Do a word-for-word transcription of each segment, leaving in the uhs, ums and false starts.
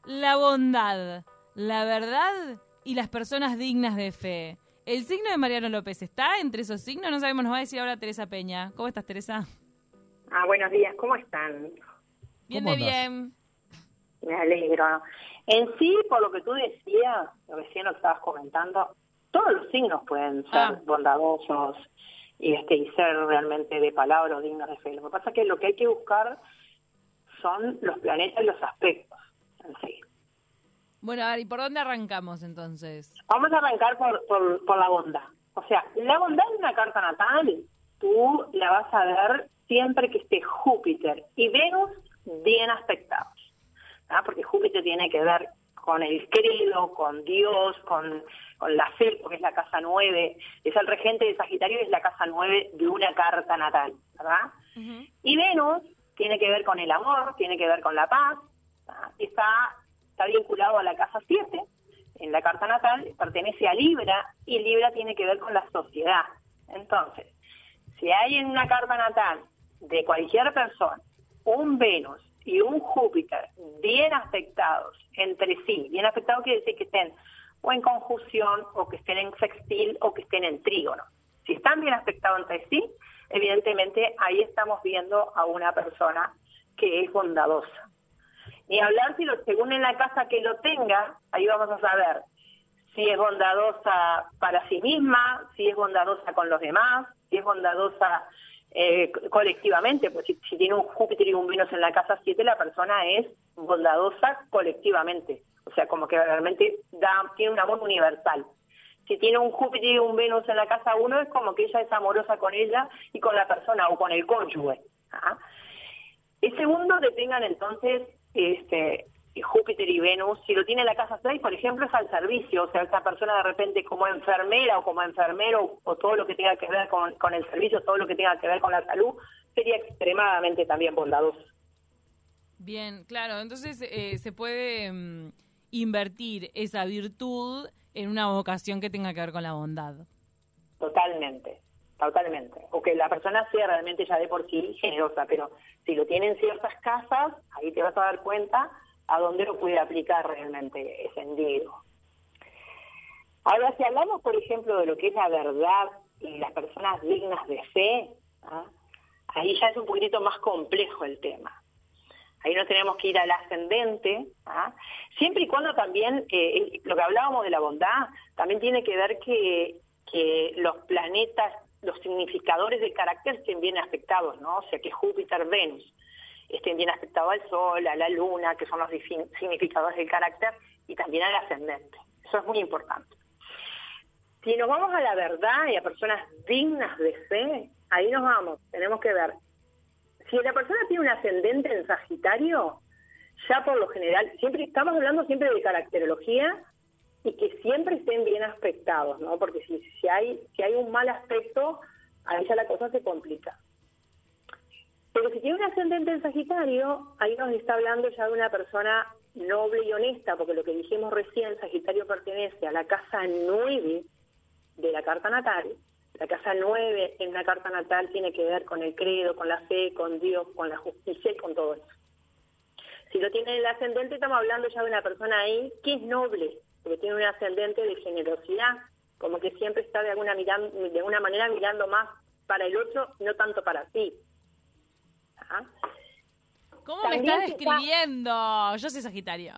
la bondad, la verdad y las personas dignas de fe. El signo de Mariano López está entre esos signos, no sabemos, nos va a decir ahora Teresa Peña. ¿Cómo estás, Teresa? Ah, buenos días, ¿cómo están? Bien ¿Cómo de andás? bien. Me alegro. En sí, por lo que tú decías, recién lo que estabas comentando, todos los signos pueden ser Ah. bondadosos y, este, y ser realmente de palabra o dignos de fe. Lo que pasa es que lo que hay que buscar son los planetas y los aspectos en sí. Bueno, a ver, ¿y por dónde arrancamos entonces? Vamos a arrancar por, por, por la bondad. O sea, la bondad en una carta natal, tú la vas a ver siempre que esté Júpiter y Venus bien aspectados. ¿Ah? Porque Júpiter tiene que ver con el credo, con Dios, con, con la fe, porque es la casa nueve, es el regente de Sagitario y es la casa nueve de una carta natal, ¿verdad? Uh-huh. Y Venus tiene que ver con el amor, tiene que ver con la paz, ¿tá? está, está vinculado a la casa siete, en la carta natal, pertenece a Libra, y Libra tiene que ver con la sociedad. Entonces, si hay en una carta natal de cualquier persona un Venus y un Júpiter bien afectados entre sí, bien afectados quiere decir que estén o en conjunción, o que estén en sextil, o que estén en trígono. Si están bien afectados entre sí, evidentemente ahí estamos viendo a una persona que es bondadosa. Ni hablar si lo, según en la casa que lo tenga, ahí vamos a saber si es bondadosa para sí misma, si es bondadosa con los demás, si es bondadosa eh, colectivamente, pues si, si tiene un Júpiter y un Venus en la casa siete, la persona es bondadosa colectivamente, o sea, como que realmente da, tiene un amor universal. Si tiene un Júpiter y un Venus en la casa uno, es como que ella es amorosa con ella y con la persona o con el cónyuge. ¿Ah? El segundo que tengan entonces este Júpiter y Venus, si lo tiene en la casa seis, por ejemplo, es al servicio, o sea, esa persona de repente como enfermera o como enfermero o todo lo que tenga que ver con, con el servicio, todo lo que tenga que ver con la salud, sería extremadamente también bondadoso. Bien, claro, entonces eh, se puede mm, invertir esa virtud en una vocación que tenga que ver con la bondad. Totalmente, totalmente. O que la persona sea realmente ya de por sí generosa, pero si lo tiene en ciertas casas, ahí te vas a dar cuenta a dónde lo puede aplicar realmente ese individuo. Ahora, si hablamos, por ejemplo, de lo que es la verdad y las personas dignas de fe, ¿ah? ahí ya es un poquitito más complejo el tema. Ahí no tenemos que ir al ascendente, ¿ah? siempre y cuando también, eh, lo que hablábamos de la bondad, también tiene que ver que, que los planetas, los significadores del carácter estén bien afectados, ¿no? O sea, que Júpiter, Venus estén bien afectados al Sol, a la Luna, que son los significadores del carácter, y también al ascendente. Eso es muy importante. Si nos vamos a la verdad y a personas dignas de fe, ahí nos vamos, tenemos que ver. Si la persona tiene un ascendente en Sagitario, ya por lo general, siempre estamos hablando siempre de caracterología y que siempre estén bien aspectados, ¿no? Porque si, si hay si hay un mal aspecto, ahí ya la cosa se complica. Pero si tiene un ascendente en Sagitario, ahí nos está hablando ya de una persona noble y honesta, porque lo que dijimos recién, Sagitario pertenece a la casa nueve de la carta natal. La casa nueve en una carta natal tiene que ver con el credo, con la fe, con Dios, con la justicia y con todo eso. Si lo tiene el ascendente, estamos hablando ya de una persona ahí que es noble, porque tiene un ascendente de generosidad, como que siempre está de alguna, miran, de alguna manera mirando más para el otro, no tanto para sí. ¿Ah? ¿Cómo También me estás quizá... describiendo? Yo soy Sagitario.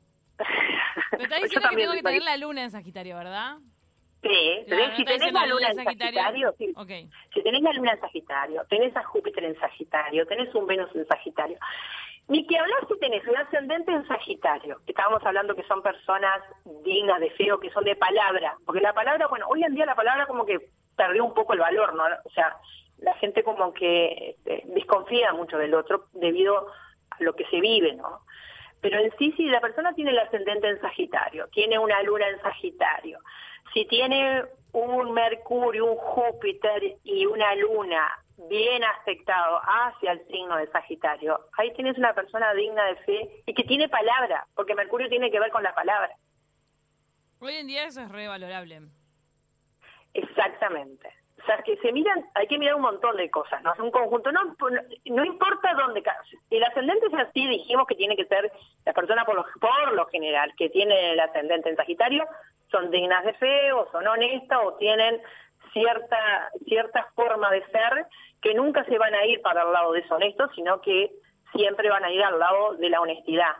Me estás Pues yo diciendo que también tengo que soy. tener la luna en Sagitario, ¿verdad? Sí, No, tenés- no si está tenés diciendo la luna en Sagitario. Sagitario, sí. Okay. Si tenés la luna en Sagitario, tenés a Júpiter en Sagitario, tenés un Venus en Sagitario. Ni que hablar si tenés un ascendente en Sagitario, que estábamos hablando que son personas dignas de fe o que son de palabra, porque la palabra, bueno, hoy en día la palabra como que perdió un poco el valor, ¿no? O sea, la gente como que este, desconfía mucho del otro debido a lo que se vive, ¿no? Pero en sí, si la persona tiene el ascendente en Sagitario, tiene una luna en Sagitario, si tiene un Mercurio, un Júpiter y una luna bien aspectado hacia el signo de Sagitario, ahí tienes una persona digna de fe y que tiene palabra, porque Mercurio tiene que ver con la palabra. Hoy en día eso es re valorable. Exactamente. sea, que se miran, hay que mirar un montón de cosas, ¿no? Es un conjunto, no, no importa dónde, el ascendente es así, dijimos que tiene que ser, las personas por lo, por lo general, que tienen el ascendente en Sagitario, son dignas de fe, o son honestas, o tienen cierta, cierta forma de ser, que nunca se van a ir para el lado deshonesto, sino que siempre van a ir al lado de la honestidad.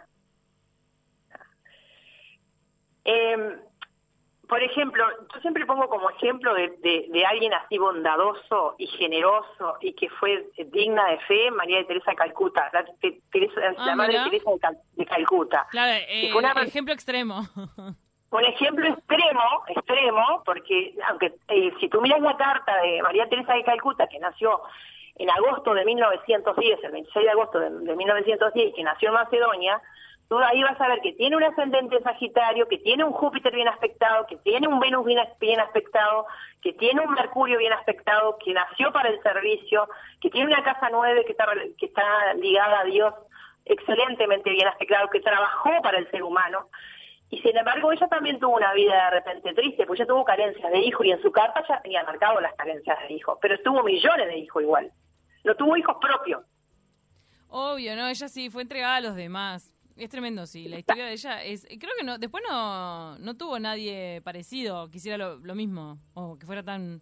Eh, Por ejemplo, yo siempre pongo como ejemplo de, de, de alguien así bondadoso y generoso y que fue digna de fe, María de Teresa de Calcuta, la, te, Teresa, ah, la madre Teresa de, Cal, de Calcuta. Claro, eh, fue una, ejemplo extremo. Un ejemplo extremo, extremo, porque aunque eh, si tú miras la carta de María Teresa de Calcuta, que nació en agosto de mil novecientos diez, el veintiséis de agosto de, de mil novecientos diez, que nació en Macedonia, tú ahí vas a ver que tiene un ascendente Sagitario, que tiene un Júpiter bien aspectado, que tiene un Venus bien, bien aspectado, que tiene un Mercurio bien aspectado, que nació para el servicio, que tiene una casa nueve que está, que está ligada a Dios, excelentemente bien aspectado, que trabajó para el ser humano. Y sin embargo ella también tuvo una vida de repente triste, pues ella tuvo carencias de hijo y en su carta ya tenía marcado las carencias de hijo, pero tuvo millones de hijos igual, no tuvo hijos propios. Obvio, no, ella sí fue entregada a los demás. Es tremendo, sí. La historia de ella es... Creo que no después no, no tuvo nadie parecido que hiciera lo, lo mismo, o que fuera tan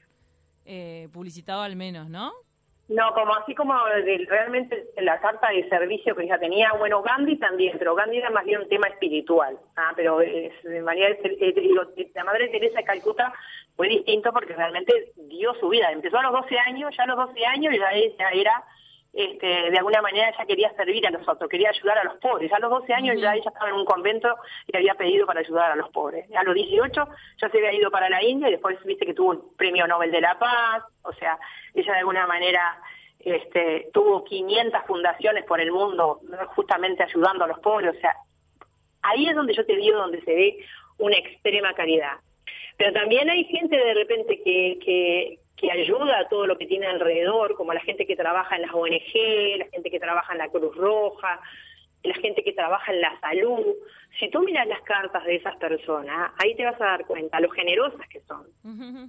eh, publicitado al menos, ¿no? No, como así como de, realmente la carta de servicio que ella tenía, bueno, Gandhi también, pero Gandhi era más bien un tema espiritual, ¿ah? Pero es, María, eh, la madre Teresa de Calcuta fue distinto porque realmente dio su vida. Empezó a los doce años, ya a los doce años ya ella era... Este, de alguna manera ella quería servir a los otros, quería ayudar a los pobres. A los doce años uh-huh. ya ella estaba en un convento y había pedido para ayudar a los pobres. A los dieciocho ya se había ido para la India y después viste que tuvo un premio Nobel de la Paz. O sea, ella de alguna manera este, tuvo quinientas fundaciones por el mundo justamente ayudando a los pobres. O sea, ahí es donde yo te digo, donde se ve una extrema caridad. Pero también hay gente de repente que... que que ayuda a todo lo que tiene alrededor, como la gente que trabaja en las O N Ge, la gente que trabaja en la Cruz Roja, la gente que trabaja en la salud. Si tú miras las cartas de esas personas, ahí te vas a dar cuenta lo generosas que son. Uh-huh.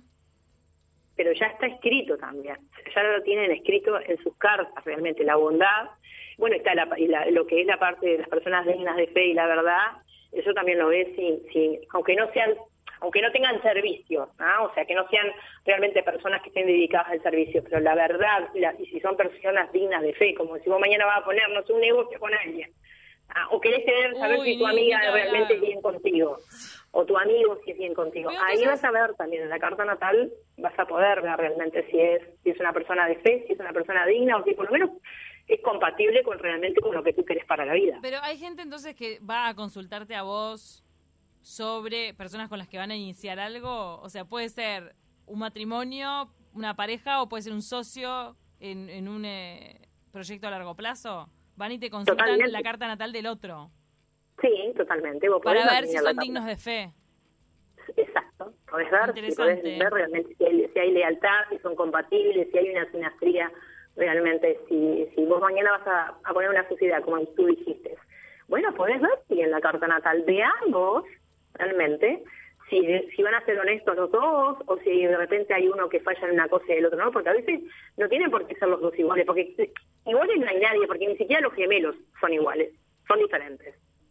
Pero ya está escrito también, ya lo tienen escrito en sus cartas realmente, la bondad. Bueno, está la, y la, lo que es la parte de las personas dignas de fe y la verdad, eso también lo ves, sin, sin, aunque no sean... aunque no tengan servicio, ¿no? O sea, que no sean realmente personas que estén dedicadas al servicio, pero la verdad, la, y si son personas dignas de fe, como si vos mañana vas a ponernos un negocio con alguien, ¿ah? O querés tener, saber Uy, si tu amiga realmente es bien contigo, o tu amigo si es bien contigo, pero ahí vas a ver también en la carta natal, vas a poder ver realmente si es, si es una persona de fe, si es una persona digna, o si por lo menos es compatible con realmente con lo que tú querés para la vida. Pero hay gente entonces que va a consultarte a vos sobre personas con las que van a iniciar algo, o sea, puede ser un matrimonio, una pareja, o puede ser un socio en, en un eh, proyecto a largo plazo. Van y te consultan totalmente la carta natal del otro. Sí, totalmente. Vos para ver si son dignos de fe. Exacto. Podés ver, si podés ver realmente si hay, si hay lealtad, si son compatibles, si hay una sinastría realmente, si, si vos mañana vas a, a poner una sociedad, como tú dijiste. Bueno, podés ver si en la carta natal de ambos realmente, si, si van a ser honestos los dos, o si de repente hay uno que falla en una cosa y el otro no, porque a veces no tienen por qué ser los dos iguales, porque iguales no hay nadie, porque ni siquiera los gemelos son iguales, son diferentes.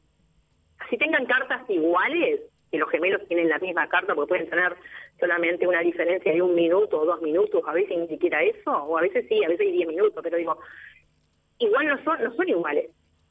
Si tengan cartas iguales, que los gemelos tienen la misma carta, porque pueden tener solamente una diferencia de un minuto o dos minutos, a veces ni siquiera eso, o a veces sí, a veces hay diez minutos, pero digo, igual no son, no son iguales.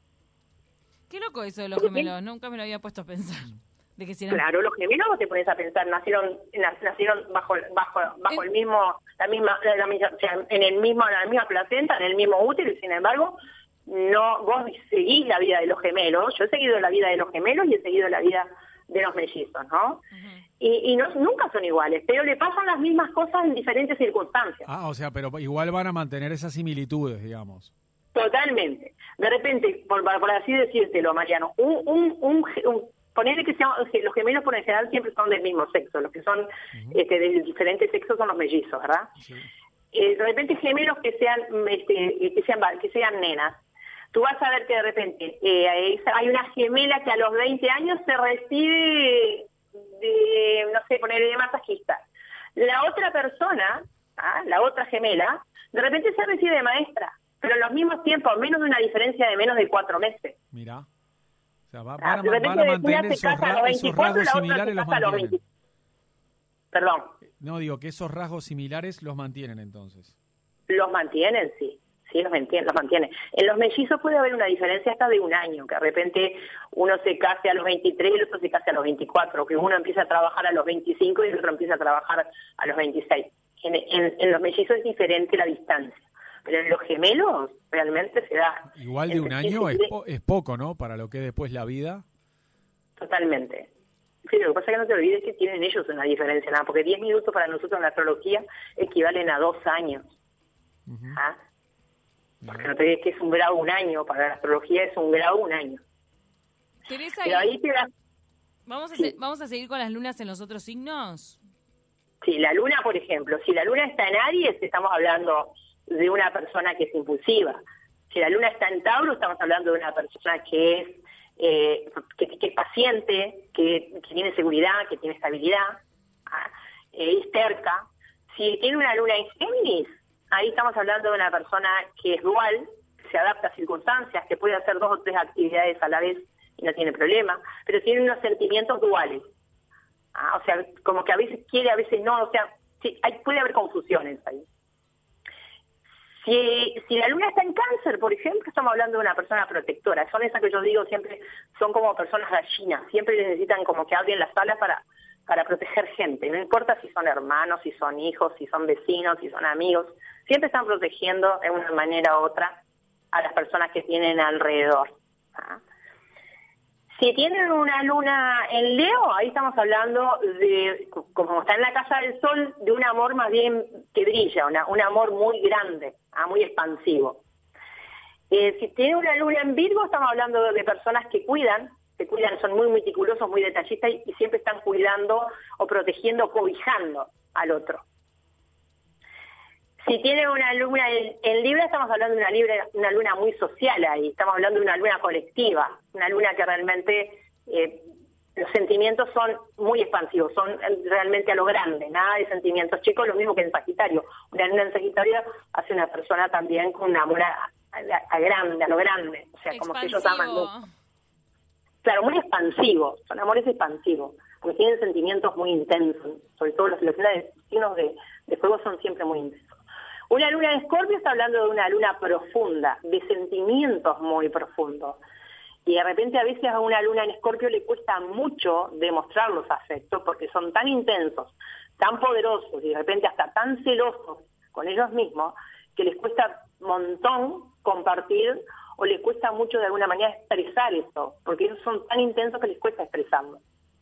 Qué loco eso de los gemelos, nunca me lo había puesto a pensar. De que si eran... Claro, los gemelos vos te pones a pensar, nacieron nacieron bajo bajo bajo el mismo la misma, la misma o sea, en el mismo la misma placenta, en el mismo útero, y sin embargo, no vos seguís la vida de los gemelos. Yo he seguido la vida de los gemelos y he seguido la vida de los mellizos, ¿no? Uh-huh. Y, y no, nunca son iguales, pero le pasan las mismas cosas en diferentes circunstancias. Ah, o sea, pero igual van a mantener esas similitudes, digamos. Totalmente. De repente, por, por así decírtelo, Mariano, un, un, un, un ponerle que sean, los gemelos por en general siempre son del mismo sexo, los que son uh-huh. este, de diferentes sexos son los mellizos, ¿verdad? Sí. Eh, de repente gemelos que sean, este, que sean que sean nenas. Tú vas a ver que de repente eh, hay una gemela que a los veinte años se recibe de, no sé, ponerle de masajista. La otra persona ¿ah? La otra gemela, de repente se recibe de maestra, pero en los mismos tiempos, menos de una diferencia de menos de cuatro meses. Mirá. O sea, va, Ah, van, de a, repente van a una mantener se esos, casa a ra- los esos veinticuatro, rasgos la otra similares, se los casa a los mantienen. veinte. Perdón, No, digo que esos rasgos similares los mantienen entonces. los mantienen, sí. Sí, los mantienen, los mantienen. En los mellizos puede haber una diferencia hasta de un año, que de repente uno se case a los veintitrés y el otro se case a los veinticuatro, que uno empieza a trabajar a los veinticinco y el otro empieza a trabajar a los veintiséis. En, en, en los mellizos es diferente la distancia, pero en los gemelos realmente se da... Igual de un año es, po- es poco, ¿no? Para lo que es después la vida. Totalmente. Sí, lo que pasa es que no te olvides que tienen ellos una diferencia, nada, porque diez minutos para nosotros en la astrología equivalen a dos años. Ujú. ¿Ah? Porque no te olvides que es un grado un año, para la astrología es un grado un año. Teresa, Pero ahí te das... ¿vamos a, Sí. se- ¿vamos a seguir con las lunas en los otros signos? Sí, la luna, por ejemplo, si la luna está en Aries, estamos hablando de una persona que es impulsiva. Si la luna está en Tauro, estamos hablando de una persona que es eh, que, que es paciente, que, que tiene seguridad, que tiene estabilidad, ¿ah? eh, es terca. Si tiene una luna en Géminis, ahí estamos hablando de una persona que es dual, que se adapta a circunstancias, que puede hacer dos o tres actividades a la vez y no tiene problema, pero tiene unos sentimientos duales. Ah, o sea, como que a veces quiere, a veces no, o sea, sí, hay, puede haber confusiones ahí. Si, si la luna está en Cáncer, por ejemplo, estamos hablando de una persona protectora. Son esas que yo digo siempre, son como personas gallinas, siempre necesitan como que abren las alas para, para proteger gente. No importa si son hermanos, si son hijos, si son vecinos, si son amigos, siempre están protegiendo de una manera u otra a las personas que tienen alrededor. ¿Ah? Si tienen una luna en Leo, ahí estamos hablando de, como está en la casa del sol, de un amor más bien que brilla, una, un amor muy grande, ah, muy expansivo. Eh, si tienen una luna en Virgo, estamos hablando de personas que cuidan, que cuidan, son muy meticulosos, muy detallistas y, y siempre están cuidando o protegiendo, cobijando al otro. Si tiene una luna en, en Libra, estamos hablando de una, Libra, una luna muy social ahí, estamos hablando de una luna colectiva, una luna que realmente eh, los sentimientos son muy expansivos, son realmente a lo grande, nada de sentimientos chicos, lo mismo que en Sagitario. Una luna en Sagitario hace una persona también con un amor a, a, a grande, a lo grande, o sea, como que ellos aman mucho. Claro, muy expansivo, son amores expansivos, porque tienen sentimientos muy intensos, sobre todo los, los signos de, de fuego son siempre muy intensos. Una luna en Escorpio está hablando de una luna profunda, de sentimientos muy profundos. Y de repente a veces a una luna en Escorpio le cuesta mucho demostrar los afectos porque son tan intensos, tan poderosos y de repente hasta tan celosos con ellos mismos que les cuesta un montón compartir o les cuesta mucho de alguna manera expresar eso, porque ellos son tan intensos que les cuesta expresarlo.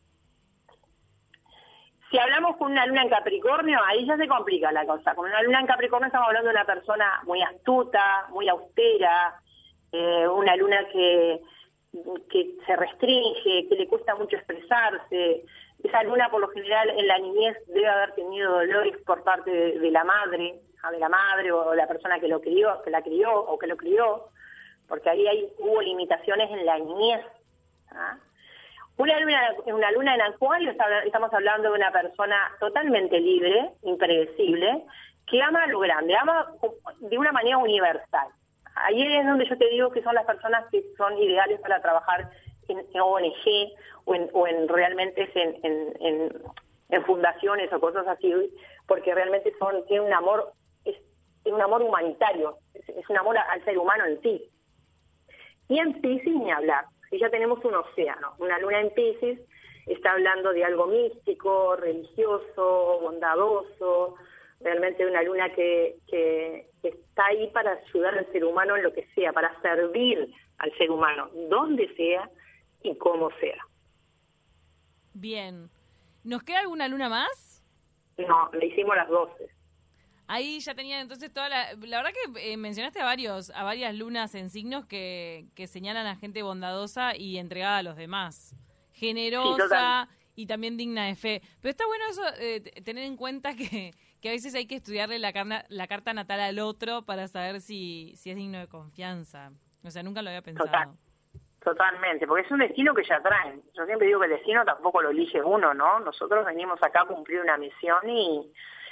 Si hablamos con una luna en Capricornio, ahí ya se complica la cosa. Con una luna en Capricornio estamos hablando de una persona muy astuta, muy austera, eh, una luna que, que se restringe, que le cuesta mucho expresarse. Esa luna por lo general en la niñez debe haber tenido dolores por parte de, de la madre, de la madre o de la persona que lo crió, que la crió o que lo crió, porque ahí hay, hubo limitaciones en la niñez. ¿Ah? Una luna, una luna en Acuario, estamos hablando de una persona totalmente libre, impredecible, que ama lo grande, ama de una manera universal. Ahí es donde yo te digo que son las personas que son ideales para trabajar en, en O N G o en, o en realmente en, en, en, en fundaciones o cosas así, porque realmente son tienen un amor, es, es un amor humanitario, es, es un amor al ser humano en sí. Y en Piscis ni hablar. Si ya tenemos un océano, una luna en Piscis está hablando de algo místico, religioso, bondadoso, realmente una luna que, que, que está ahí para ayudar al ser humano en lo que sea, para servir al ser humano, donde sea y como sea. Bien. ¿Nos queda alguna luna más? No, le hicimos las doce. Ahí ya tenían entonces toda la... La verdad que eh, mencionaste a varios a varias lunas en signos que, que señalan a gente bondadosa y entregada a los demás. Generosa sí, y también digna de fe. Pero está bueno eso, eh, tener en cuenta que, que a veces hay que estudiarle la, carna, la carta natal al otro para saber si, si es digno de confianza. O sea, nunca lo había pensado. Total. Totalmente, porque es un destino que ya traen. Yo siempre digo que el destino tampoco lo elige uno, ¿no? Nosotros venimos acá a cumplir una misión y...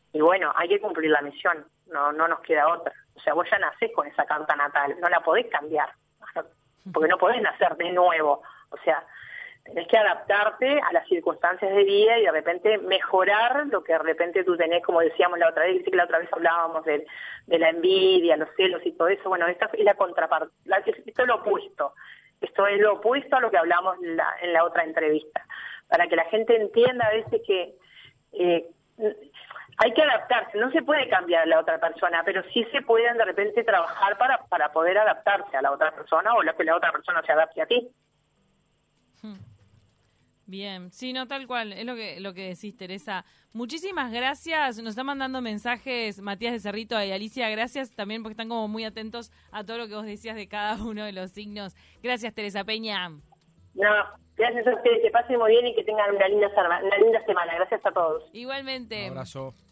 y bueno, hay que cumplir la misión, no no nos queda otra. O sea, vos ya nacés con esa carta natal, no la podés cambiar, porque no podés nacer de nuevo. O sea, tenés que adaptarte a las circunstancias de vida y de repente mejorar lo que de repente tú tenés, como decíamos la otra vez, que la otra vez hablábamos de, de la envidia, los celos y todo eso. Bueno, esta es la contraparte, esto es lo opuesto. Esto es lo opuesto a lo que hablamos en la, en la otra entrevista, para que la gente entienda a veces que eh, hay que adaptarse, no se puede cambiar a la otra persona, pero sí se pueden de repente trabajar para, para poder adaptarse a la otra persona o lo que la otra persona se adapte a ti. Bien, sí, no, tal cual, es lo que lo que decís, Teresa. Muchísimas gracias, nos están mandando mensajes Matías de Cerrito y Alicia, gracias también porque están como muy atentos a todo lo que vos decías de cada uno de los signos. Gracias, Teresa Peña. No, gracias a ustedes, que pasen muy bien y que tengan una linda semana, una linda semana. Gracias a todos. Igualmente. Un abrazo.